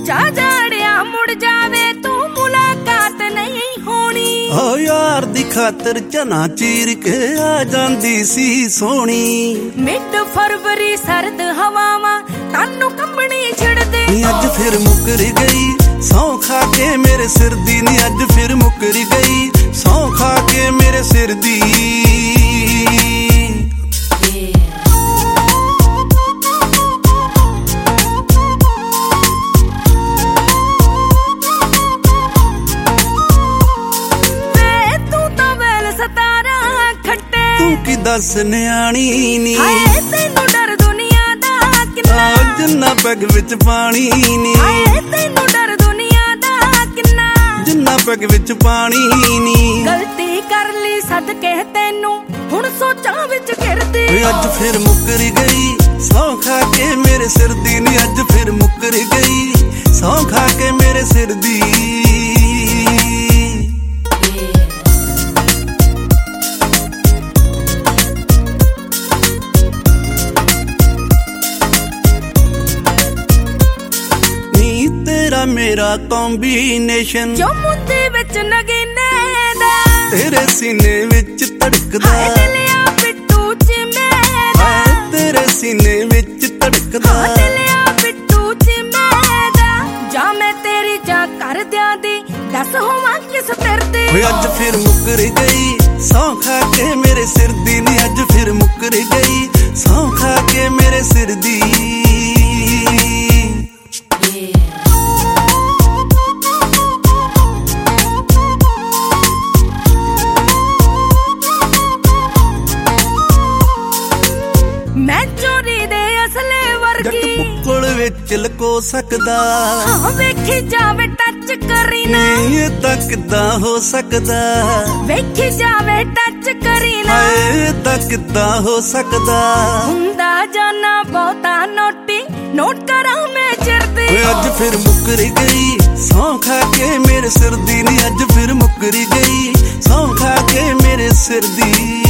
ਜਾ ਜਾੜਿਆ ਮੁੜ ਜਾਵੇ ਤੂੰ ਮੁਲਾਕਾਤ ਨਹੀਂ ਹੋਣੀ। ਓ ਯਾਰ ਦੀ ਖਾਤਰ ਝਨਾ ਚੀਰ ਕੇ ਆ ਜਾਂਦੀ ਸੀ ਸੋਹਣੀ। ਮਿੰਟ ਫਰਵਰੀ ਸਰਦ ਹਵਾਵਾਂ ਤਾਨੂੰ ਕੰਬਣੀ ਛਿੜਦੇ। ਅੱਜ ਫਿਰ ਮੁੱਕਰ ਗਈ ਸੌਂ ਖਾ ਕੇ ਮੇਰੇ ਸਿਰ ਦੀ ਨੀ ਅੱਜ ਫਿਰ ਮੁੱਕਰ ਗਈ ਸੌਂ ਖਾ ਕੇ ਮੇਰੇ ਸਿਰ ਦੀ। ਤੂੰ ਕੀ ਦੱਸ ਨਿਆਣੀ ਨੀ ਹਾਏ ਤੈਨੂੰ ਡਰ ਦੁਨੀਆ ਦਾ ਕਿੰਨਾ। ਜਿੰਨਾ ਪੈਗ ਵਿੱਚ ਪਾਣੀ ਨੀ ਹਾਏ ਤੈਨੂੰ ਡਰ ਦੁਨੀਆ ਦਾ ਕਿੰਨਾ। ਜਿੰਨਾ ਪੈਗ ਵਿੱਚ ਪਾਣੀ ਨੀ। ਗਲਤੀ ਕਰ ਲਈ ਸਦਕੇ ਤੈਨੂੰ ਹੁਣ ਸੋਚਾਂ ਵਿੱਚ ਘਿਰਦੀ। ਅੱਜ ਫਿਰ ਮੁੱਕਰ ਗਈ ਸੌਂ ਖਾ ਕੇ ਮੇਰੇ ਸਿਰ ਦੀ ਨੀ ਅੱਜ ਫਿਰ ਮੁੱਕਰ ਗਈ ਸੌਂ ਖਾ ਕੇ ਮੇਰੇ ਸਿਰ ਦੀ। ਮੇਰਾ ਕੰਬੀਨੇਸ਼ਨ ਜੋ ਮੁੰਦੇ ਵਿੱਚ ਨਗੀਨੇ ਦਾ ਤੇਰੇ ਸੀਨੇ ਵਿੱਚ ਧੜਕਦਾ। ਹਾਏ ਦਿਲਿਆ ਬਿੱਟੂ ਚਿਮੇਦਾ ਤੇਰੇ ਸੀਨੇ ਵਿੱਚ ਧੜਕਦਾ। ਦਿਲਿਆ ਬਿੱਟੂ ਚਿਮੇਦਾ ਜਾ ਮੈਂ ਤੇਰੀ ਜਾ ਕਰਦਿਆਂ ਦੀ ਦੱਸ ਹੋਵਾਂ ਕਿਸ ਫਿਰਦੇ। ਅੱਜ ਫਿਰ ਮੁੱਕਰ ਗਈ ਸੌਂ ਖਾ ਕੇ ਮੇਰੇ ਸਿਰ ਦੀ ਨੀ ਅੱਜ ਫਿਰ ਮੁੱਕਰ ਗਈ ਸੌਂ ਖਾ ਕੇ ਮੇਰੇ ਸਿਰ ਦੀ। ਮੈਂ ਚੋਰੀ ਦੇ ਅਸਲੇ ਵਰਗੀ ਬੁੱਕਲ ਵਿੱਚ ਲਕੋ ਸਕਦਾ। ਹਾਂ ਵੇਖੀ ਜਾਵੇ ਟੱਚ ਕਰੀ ਨਾ ਇਹ ਤਾਂ ਕਿੱਦਾਂ ਹੋ ਸਕਦਾ। ਵੇਖੀ ਜਾਵੇ ਟੱਚ ਕਰੀ ਨਾ ਇਹ ਤਾਂ ਕਿੱਦਾਂ ਹੋ ਸਕਦਾ। ਹੁੰਦਾ ਜਾਨਾ ਬਹੁਤਾ ਨੋਟੀ ਨੋਟ ਕਰਾਂ ਮੈਂ ਚਿਰਦੇ। ਅੱਜ ਫਿਰ ਮੁੱਕਰ ਗਈ ਸੌਂ ਖਾ ਕੇ ਮੇਰੇ ਸਿਰ ਦੀ ਨੀ ਅੱਜ ਫਿਰ ਮੁੱਕਰ ਗਈ ਸੌਂ ਖਾ ਕੇ ਮੇਰੇ ਸਿਰ ਦੀ।